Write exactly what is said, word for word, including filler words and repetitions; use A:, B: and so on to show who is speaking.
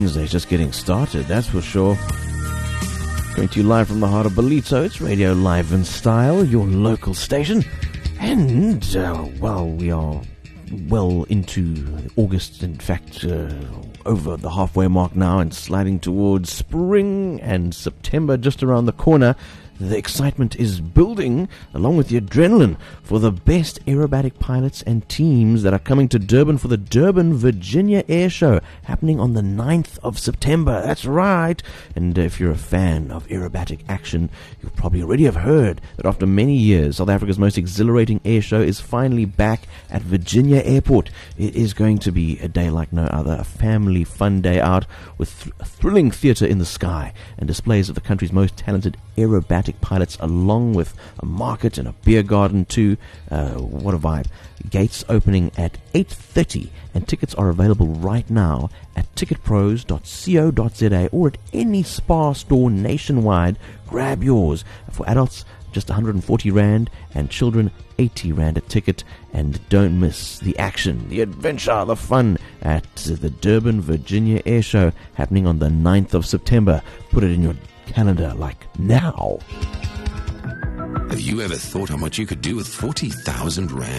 A: They're just getting started, that's for sure. Coming to you live from the heart of Ballito, it's Radio Live in Style, your local station. And, uh, well, we are well into August, in fact, uh, over the halfway mark now and sliding towards spring, and September just around the corner. The excitement is building, along with the adrenaline, for the best aerobatic pilots and teams that are coming to Durban for the Durban Virginia Air Show, happening on the ninth of September. That's right. And if you're a fan of aerobatic action, you'll probably already have heard that after many years, South Africa's most exhilarating air show is finally back at Virginia Airport. It is going to be a day like no other, a family fun day out with th- thrilling theatre in the sky and displays of the country's most talented aerobatic pilots, along with a market and a beer garden too. Uh, what a vibe. Gates opening at eight thirty, and tickets are available right now at ticket pros dot co dot za or at any Spar store nationwide. Grab yours. For adults, just one hundred forty rand, and children eighty rand a ticket. And don't miss the action, the adventure, the fun at the Durban Virginia Air Show, happening on the ninth of September. Put it in your calendar like now.
B: Have you ever thought how much you could do with forty thousand rand?